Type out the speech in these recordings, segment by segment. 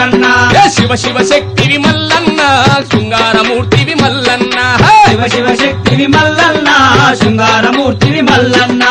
మల్లన్న శివ శివ శక్తివి మల్లన్న శృంగారమూర్తివి మల్లన్న శివ శివ శక్తివి మల్లన్న శృంగారమూర్తివి మల్లన్న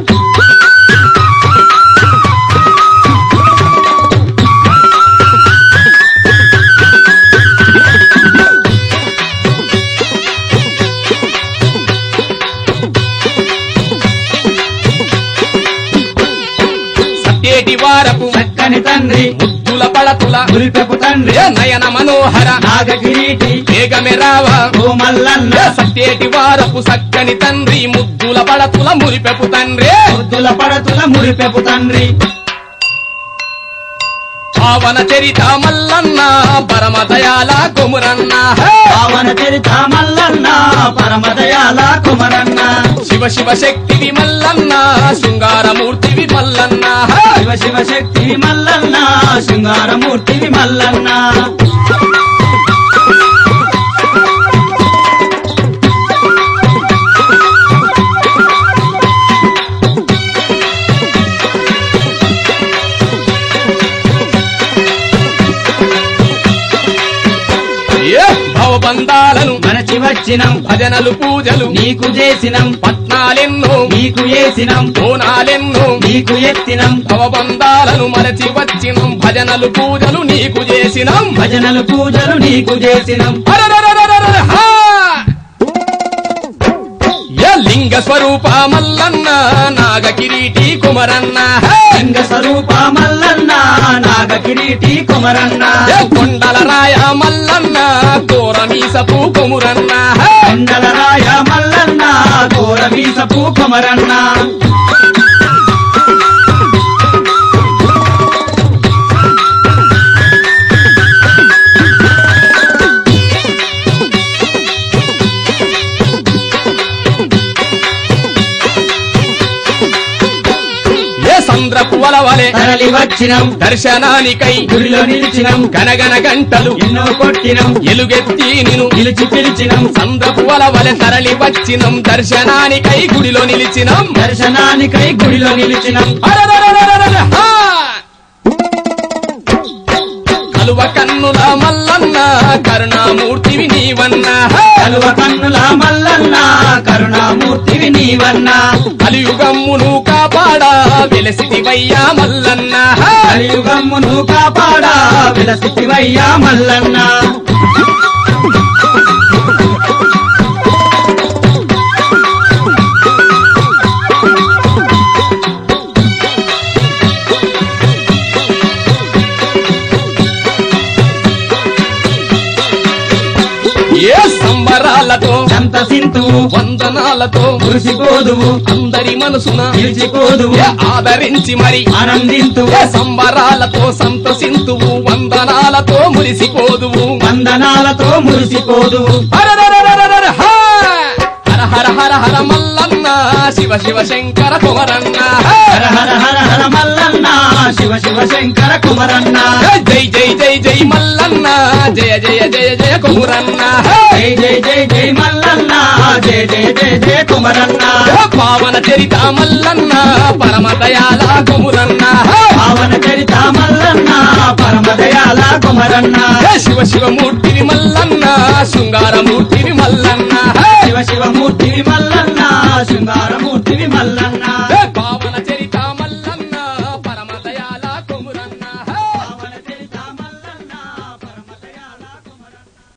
సత్యేటి వారపు చక్కని తండ్రి ముద్దుల పడతుల మురిపెపు తండ్రి నయన మనోహర నాగకిరీటి వేగమే రావా ఓ మల్లన్న సత్యేటి వారపు సక్కని తండ్రి ముద్దుల పడతుల మురిపెపు తండ్రి ముద్దుల పడతుల మురిపెపు తండ్రి పావన చరిత మల్లన్న పరమదయాల కొమురన్న పావన చరిత మల్లన్న పరమదయాల కుమరన్న శివ శివ శక్తివి మల్లన్న శృంగారమూర్తివి మల్లన్న శివ శివ శక్తివి మల్లన్న శృంగారమూర్తివి మల్లన్న భవబంధాలను మనచి వచ్చినం భజనలు పూజలు నీకు చేసినం పట్నాలెన్నో నీకు చేసినం బోనాలెన్నో నీకు ఎత్తినం భవబంధాలను మరచి వచ్చినం భజనలు పూజలు నీకు చేసినం భజనలు పూజలు నీకు చేసినం అరరరరరరర, హా! లింగ స్వరూప మల్లన్న నాగ కిరీటి కుమరన్న లింగ స్వరూప మల్లన్న నాగ కిరీటి కుమరన్న కొండల రాయ మల్లన్న కోరమీసపు కొమురన్న కొండల రాయ మల్లన్న ఘోరమీసపు కుమరన్న సంద్రపు వలవలే తరలి వచ్చినం దర్శనానికై గుడిలో నిలిచినం గనగన గంటలు ఎన్నో కొట్టినం ఎలుగెత్తి నిను నిలిచి పిలిచినం సంద్రపు వలవలె తరలి వచ్చినం దర్శనానికై గుడిలో నిలిచినం దర్శనానికై గుడిలో నిలిచినం అరరరరరరర, హా! కలువ కన్నుల మల్లన్న కరుణామూర్తివి నీవన్న కలువ కన్నుల మల్లన్న కరుణామూర్తివి నీవన్న కలియుగమ్మును కాపాడా వెలసితివయ్యా మల్లన్న కలియుగమ్మును కాపాడా విలసితివయ్యా మల్లన్న ఏ సంబరాలతో సంతసింతువు వందనాలతో మురిసిపోదువు అందరి మనసున నిలిచిపోదువు ఏ ఆదరించి మరి ఆనందింతువు ఏ సంబరాలతో సంతసింతువు వందనాలతో మురిసిపోదువు వందనాలతో మురిసిపోదువు హరరరరరరర, హా! హర హర హర హర మల్లన్న శివ శివ శంకర కుమరన్న హర హర హర హర మల్లన్న శివ శివ శంకర కుమరన్న జై జై జై జై మల్లన్న జయ జయ జయ జయ కుమరన్న జై జై జై జై మల్లన్న జయ జయ జయ జయ కుమరన్న పావన చరిత మల్లన్న పరమదయాల కుమురన్న పావన చరిత మల్లన్న పరమదయాల కుమరన్న శివ శివమూర్తివి మల్లన్న శృంగారమూర్తివి మల్లన్న శివ శివమూర్తివి మల్లన్న శృంగారమూర్తి